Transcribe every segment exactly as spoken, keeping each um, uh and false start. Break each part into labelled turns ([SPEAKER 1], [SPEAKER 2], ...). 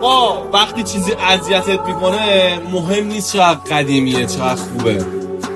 [SPEAKER 1] آقا وقتی چیزی اذیتت میکنه مهم نیست چقدر قدیمیه چقدر خوبه،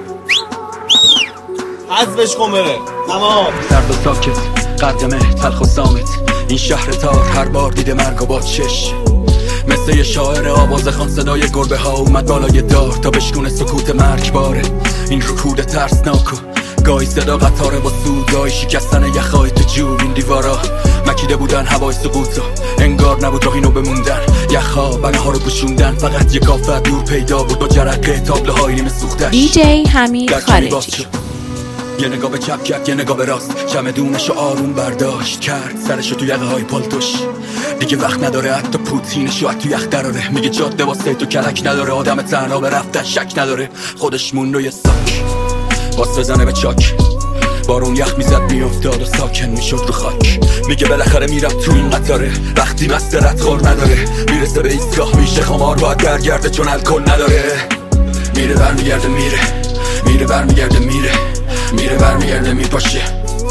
[SPEAKER 1] حذفش کن بره تمام.
[SPEAKER 2] سرد و ساکت قدمه تلخ و سامت، این شهر تار هر بار دیده مرگ و بادشش. مثل یه شاعر آواز خان صدای گربه ها اومد بالای دار تا بشکونه سکوت مرگباره. این رکود ترسناک و گاهی صدا قطاره با سود، گاهی شکستن یخهای تو جوب. این دیوارا مکیده بودن هوای سقوطا، انگار نبود راه اینو بموندن. یخها بنه ها رو پوشوندن، فقط یک آفت دور پیدا بود با جرقه تابلوهای نیمه سوختش.
[SPEAKER 3] دی جی حمید خارجی.
[SPEAKER 2] یه نگاه به چپ کرد یه نگاه به راست، چمدونشو آروم برداشت کرد سرشو تو یقه های پالتوش. دیگه وقت نداره حتی پوتینشو تو یخ دراره، میگه جاده واسه تو کلک نداره، آدم تنها به رفتن شک نداره. خودش مون روی ساک باس بزنه به چاک، بارون یخ میزد میافتاد و ساکن میشد رو خاک. میگه بالاخره میرم تو این قطاره، وقتی مسترت خور نداره. میرسه به ایستگاه میشه خمار باید برگرده چون الکل نداره. میره برمیگرده میره، میره برمیگرده میره، میره برمیگرده میپاشه،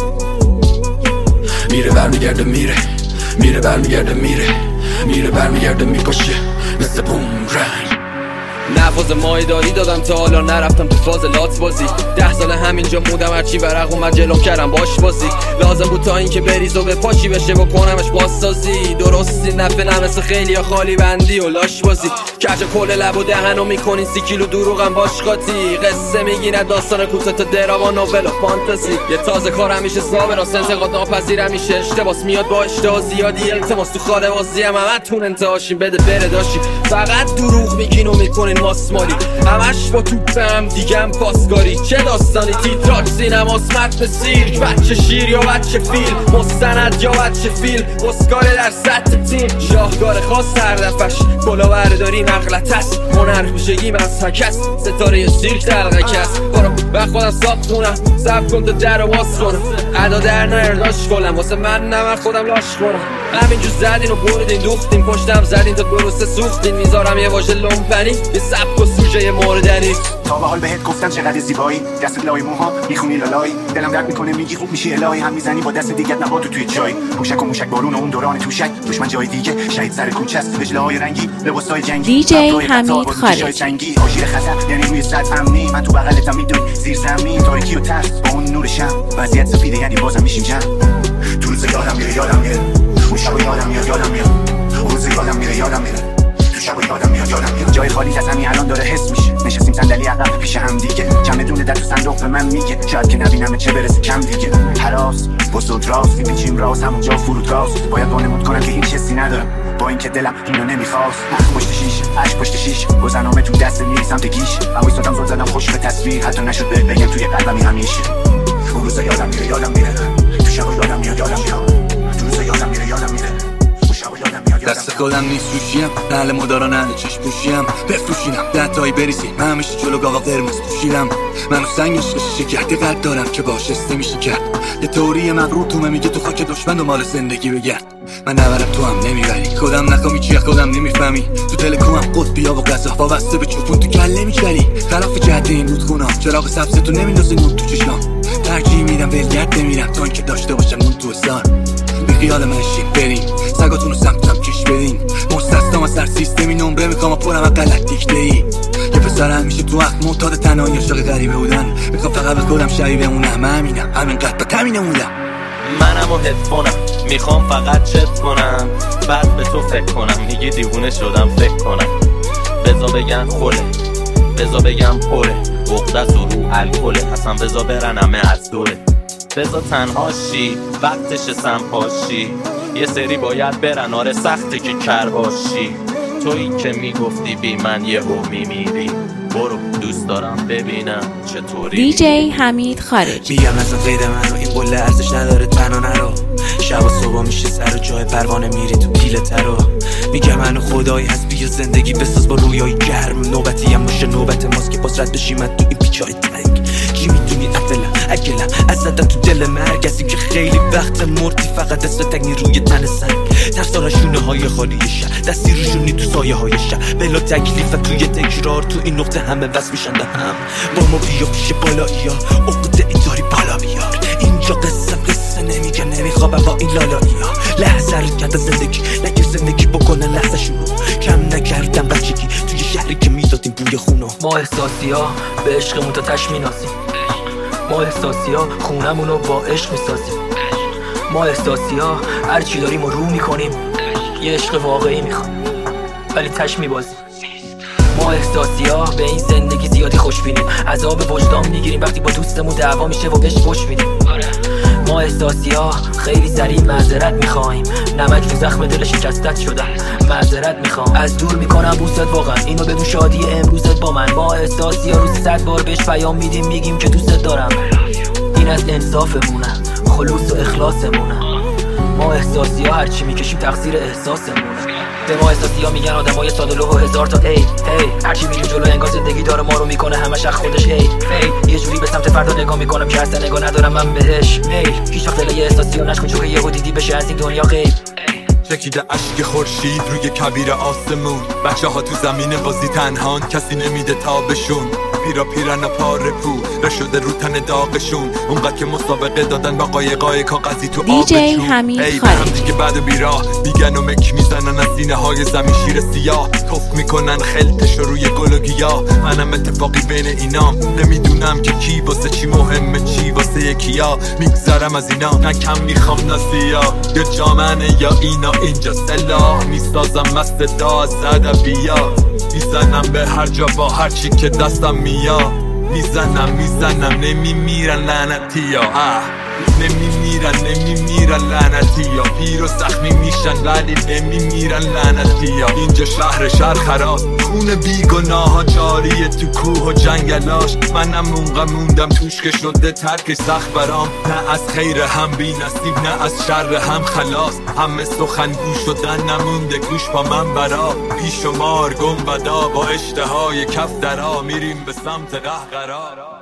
[SPEAKER 2] میره برمیگرده میره، میره برمیگرده میره، میره برمیگرده میپاشه مثل بومرنگ.
[SPEAKER 4] نفاز مایداری دادم تا حالا نرفتم تو فاز لات بازی. ده سال همینجا موندم هرچی ورق اومد جلوم کردم باش بازی. لازم بود تا این که بریز و به پاشی بشه بکنمش بازسازی. درستی نفه نمسه خیلی یا خالی بندی و لاش بازی. کج کل لب و دهنو میکنین سی کیلو دروغم باش قاطی. قصه میگینه داستان کوتاه تا دراما نوول و فانتزی. یه تازه کار همیشه صابر راست انتقاد ناپذیر همیشه اشتباس میاد با اشتها زیادی. التماس تو خاله بازی هم همتون انتهاشین بده بره داشی. فقط دروغ میگین و میکنین ماسمالی، همش با توپم دیگم پاسکاری. چه داستانی تیتراک سینماس متن سیرک، بچه شیر یا بچه فیلم، مستند یا بچه فیلم، اسکار در سطح تیم. شاهکار خاص هردفش کلا برداری نقلت است، هنر ویژگی مزحک است، ستاره سیرک دلغک است. برو و خودم ساب کنم سب کن تا در رو باز کنم، ادا در نرداش کنم واسه من نمر خودم لاش کنم. همینجور زدین و بردین دوختین پشتم زدین تا درسته سوختین. میذارم یه واژه لومپنی یه سبک و سوژه موردنی.
[SPEAKER 5] تا به حال بهت گفتم چقدر زیبایی، دست لای موها میخونی لالایی. دلم درد میکنه میگی خوب میشی الهی، هم میزنی با دست دیگه نبات تو توی چای. موشک و موشک بارون و اون دوران توشک، دشمن جای دیگه شهید سر کوچه است. اجلاهای رنگی لباسای جنگی،
[SPEAKER 3] دی جی حمید خارجی.
[SPEAKER 5] آژیر خطر یعنی روی سطح امنی، من تو بغلتم میدونی زیر زمین تاریکی و ترس با اون نور شم. وضعیت سفیده یعنی بازم میشیم جمع. تو روز یادم میره یادم میره، اون شب یادم میاد یادم میاد، روز یادم میره یادم میره، تو شب یادم میاد یادم میاد. جای خالی از همین الان داره حس میشه، نشستیم صندلی عقب پیش هم دیگه. چمدون در تو صندوق به من میگه شاید که نبینم چه برسه کم دیگه. هراس بزرگ راست میپیچیم راست همونجا فرودگاست. باید وانمود کنم که هیچ حسی ندارم با اینکه دلم اینو نمیخواست. اخ پشت شیش اش پشت شیش گذرنامه تو دست میری سمت گیش. من وایسادم زل زدم خوش به تصویر، حتی نشد بهت بگم توی قلبمی همیشه. اون روزا یادم میره یادم میره، تو شب یادم میاد یادم میاد، تو روزا یادم میره یادم میره، تو شب یادم میاد.
[SPEAKER 2] دست خودم نیست روشیم، نهل مدارا نهل چشم پوشیم. بفروشینم دهتایی بریزیم، من همیشه جلو گاوا قرمز پوشیدم. منو سنگش کشیشه کرده قد دارم که باش استمیشی کرد. یه توری مغرور تومه میگه تو خاک دشمن و مال زندگی بگرد. من نبرم تو هم نمیبری، خودم نخوامی چیه خودم نمیفهمی. تو تلکومم قطبیا و غذا وابسته به چوپون تو کله میچری. خلاف جاده این رودخونام چراغ سبز تو نمیندازه نور تو چشام. ترجیح میدم ولگرد نمیرم تا اینکه داشته باشم اون تو حسار. بی خیال منشین بریم سگاتون رو سمتم کش بدین. مستثنام از هر سیستمی نمره میخوام پرم و غلط دیکته ای. یه پسر همیشه تو وقت معتاد تنهایی عاشق غریبه بودن. میخوام فقط به خودم شبیه بمونم، همینم همینقدر با همینه موندم.
[SPEAKER 6] منم و هدفونم میخوام فقط چت کنم، بعد به تو فکر کنم. میگی دیوونه شدم فکر کنم. بزا بگن خوله، بزا بگم پره، بغدت و رو الکله، اصلا بزا برن همه از دوره. بزا تنهاشی وقتش سمپاشی، یه سری باید برن آره سخته که کرباشی. تو این که میگفتی بی من یه هو میمیری، برو دوست دارم ببینم چطوری.
[SPEAKER 3] دی جی حمید خارجی.
[SPEAKER 7] میگم از قید من رو این قله ارزش نداره تنها نرو. شب و صبح میشه سر و جای پروانه میری تو پیله ترو. میگم منو خدایی هست بیا زندگی بساز با رویای گرم. نوبتی هم باشه نوبت ماست که باز رد بشیم تو این پیچای تنگ. چی میدونی اطلم اگلم از زدن تو دل مرگ، از این که خیلی وقت مردی فقط دست تگنی روی تن سنگ. ترسان شونه های خالی شهر دستی روشونی تو سایه های شهر. بلا تکلیف توی تکرار تو این نقطه همه وصل میشن به هم. با ما بیا پیش بالایی ها عقده این داری بالا بیار. اینجا قصه قصه نمیگه نمیخوابم با این لالایی ها. لحظه رو کرده زندگی نگیر زندگی بکنن لحظه شونو. ما احساسی ها به عشقمون تا تش مینازیم، ما احساسی ها خونمون رو با عشق میسازیم، ما احساسی ها هر چی داریم رو رو میکنیم، یه عشق واقعی میخوام ولی تش میبازیم. ما احساسی ها به این زندگی زیادی خوش بینیم، عذاب وجدان میگیریم وقتی با دوستمون دعوا میشه و بهش پشت میدیم. ما احساسی ها خیلی سریع معذرت میخوایم، نمک تو زخم دل شکستت شدم معذرت میخوام. از دور میکنم بوست واقعا اینو بدون شادی امروزت با من. ما احساسی ها روزی صد بار بهش پیام میدیم میگیم که دوستت دارم، این از انصافمونه، خلوص و اخلاصمونه. ما احساسی ها هرچی میکشیم تقصیر احساسمونه. به ما احساسی ها میگن آدمای ساده لوح و هزار تا ای هی هرچی میریم جلو انگار زندگی داره ما رو میکنه همش از خودش هی هی یه جوری به سمت فردا نگاه میکنم که اصلا نگاه ندارم من بهش میل. هیچ وقت دل یه احساسی ها نشکن چون که یهو دیدی بشه از این دنیا غیب.
[SPEAKER 2] چکیده اشک خورشید روی کبیر آسمون، بچه ها تو زمین بازی تنهان کسی نمیده تابشون، پیرا پیرن و پاره پو رشده رو تن داغشون، اونقدر که مسابقه دادن با قایقای کاغذی تو آبشون.
[SPEAKER 3] دیجی حمید
[SPEAKER 2] ای
[SPEAKER 3] خارجی
[SPEAKER 2] دیگه بعد و بیراه میگن و مک میزنن از سینه های زمین شیر سیاه، کف میکنن خلطش روی گل و گیاه. منم اتفاقی بین اینام نمیدونم که کی واسه چی مهمه چی واسه یکیا، میگذرم از اینا نه کم میخوام نه زیاد، یا جامنه یا اینا اینجا سلاح میسازم مست دا از ادبیات، میزنم به هر جا با هر چی که دستم میاد، میزنم میزنم نمیمیرن لعنتی ها، نمیمیرن نمیمیرن لعنتی ها، پیر و زخمی میشن ولی نمیمیرن لعنتی ها. اینجا شهر شهر خراس، خون بیگناه ها جاریه تو کوه و جنگلاش، منم اونقا موندم توش که شده ترکش سخت برام، نه از خیر هم بی نصیب نه از شر هم خلاص، همه سخنگو شدن نمونده گوش با من برا، بیشمار گنبدا با اشتهای کف درا میریم به سمت قهقرا.